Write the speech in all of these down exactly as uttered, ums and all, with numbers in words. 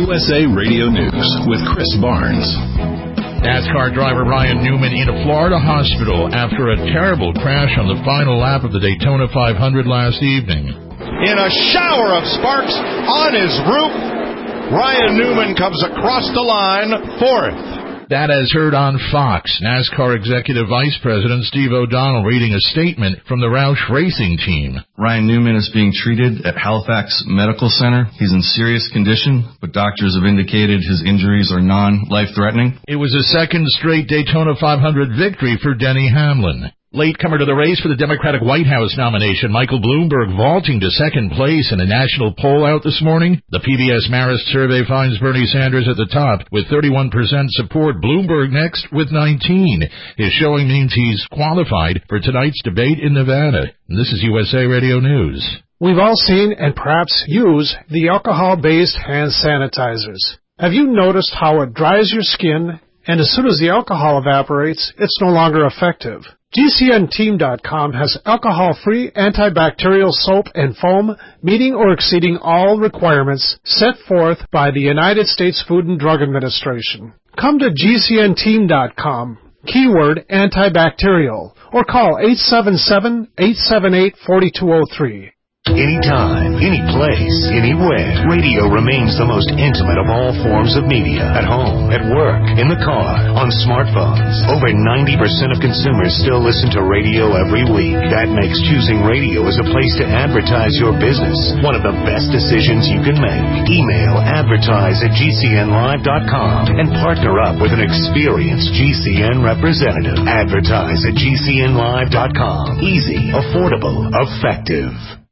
U S A Radio News with Chris Barnes. NASCAR driver Ryan Newman in a Florida hospital after a terrible crash on the final lap of the Daytona five hundred last evening. In a shower of sparks on his roof, Ryan Newman comes across the line fourth. That as heard on Fox, NASCAR Executive Vice President Steve O'Donnell reading a statement from the Roush Racing team. Ryan Newman is being treated at Halifax Medical Center. He's in serious condition, but doctors have indicated his injuries are non-life-threatening. It was a second straight Daytona five hundred victory for Denny Hamlin. Latecomer to the race for the Democratic White House nomination, Michael Bloomberg vaulting to second place in a national poll out this morning. The P B S Marist survey finds Bernie Sanders at the top with thirty-one percent support. Bloomberg next with nineteen. His showing means he's qualified for tonight's debate in Nevada. And this is U S A Radio News. We've all seen and perhaps use the alcohol-based hand sanitizers. Have you noticed how it dries your skin, and as soon as the alcohol evaporates, it's no longer effective? G C N Team dot com has alcohol-free antibacterial soap and foam meeting or exceeding all requirements set forth by the United States Food and Drug Administration. Come to G C N Team dot com, keyword antibacterial, or call eight seven seven, eight seven eight, four two zero three. Anytime, any place, anywhere, radio remains the most intimate of all forms of media. At home, at work, in the car, on smartphones. Over ninety percent of consumers still listen to radio every week. That makes choosing radio as a place to advertise your business one of the best decisions you can make. Email advertise at G C N live dot com and partner up with an experienced G C N representative. Advertise at G C N live dot com. Easy, affordable, effective.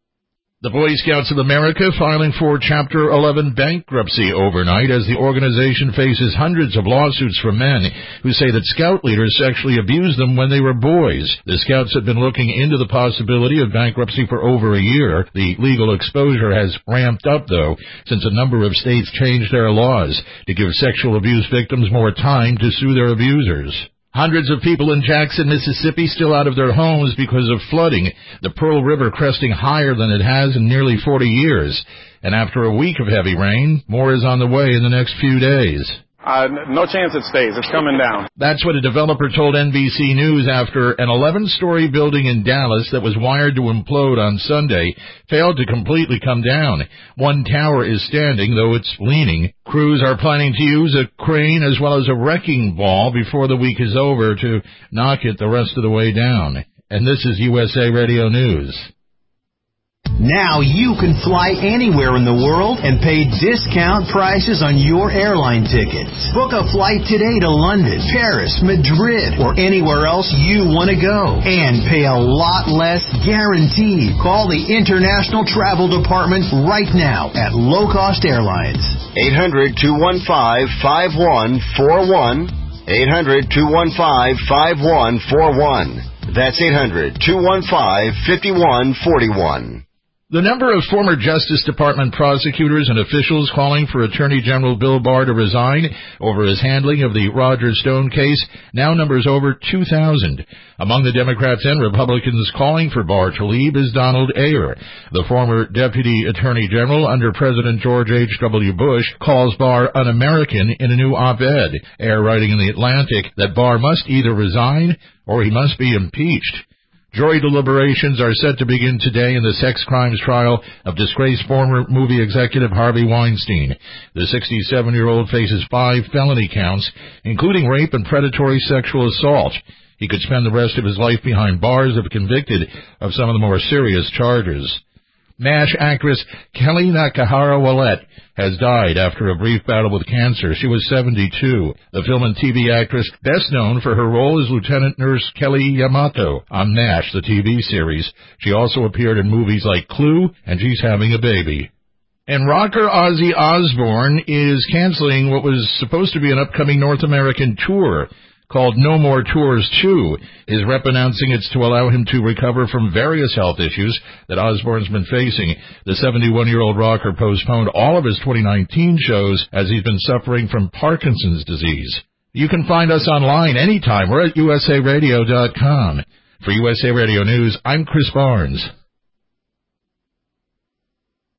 The Boy Scouts of America filing for Chapter eleven bankruptcy overnight as the organization faces hundreds of lawsuits from men who say that Scout leaders sexually abused them when they were boys. The Scouts have been looking into the possibility of bankruptcy for over a year. The legal exposure has ramped up, though, since a number of states changed their laws to give sexual abuse victims more time to sue their abusers. Hundreds of people in Jackson, Mississippi still out of their homes because of flooding, the Pearl River cresting higher than it has in nearly forty years. And after a week of heavy rain, more is on the way in the next few days. Uh, no chance it stays. It's coming down. That's what a developer told N B C News after an eleven-story building in Dallas that was wired to implode on Sunday failed to completely come down. One tower is standing, though it's leaning. Crews are planning to use a crane as well as a wrecking ball before the week is over to knock it the rest of the way down. And this is U S A Radio News. Now you can fly anywhere in the world and pay discount prices on your airline tickets. Book a flight today to London, Paris, Madrid, or anywhere else you want to go. And pay a lot less guaranteed. Call the International Travel Department right now at Low Cost Airlines. eight hundred, two one five, five one four one. eight hundred, two one five, five one four one. That's eight hundred, two one five, five one four one. The number of former Justice Department prosecutors and officials calling for Attorney General Bill Barr to resign over his handling of the Roger Stone case now numbers over two thousand. Among the Democrats and Republicans calling for Barr to leave is Donald Ayer. The former Deputy Attorney General under President George H W. Bush calls Barr un-American in a new op-ed. Ayer writing in The Atlantic that Barr must either resign or he must be impeached. Jury deliberations are set to begin today in the sex crimes trial of disgraced former movie executive Harvey Weinstein. The sixty-seven-year-old faces five felony counts, including rape and predatory sexual assault. He could spend the rest of his life behind bars if convicted of some of the more serious charges. MASH actress Kelly Nakahara-Willett has died after a brief battle with cancer. She was seventy-two. The film and T V actress, best known for her role as Lieutenant Nurse Kelly Yamato on MASH, the T V series. She also appeared in movies like Clue and She's Having a Baby. And rocker Ozzy Osbourne is canceling what was supposed to be an upcoming North American tour called No More Tours two. His rep announcing it's to allow him to recover from various health issues that Osbourne's been facing. The seventy-one-year-old rocker postponed all of his twenty nineteen shows as he's been suffering from Parkinson's disease. You can find us online anytime. We're at U S A radio dot com. For U S A Radio News, I'm Chris Barnes.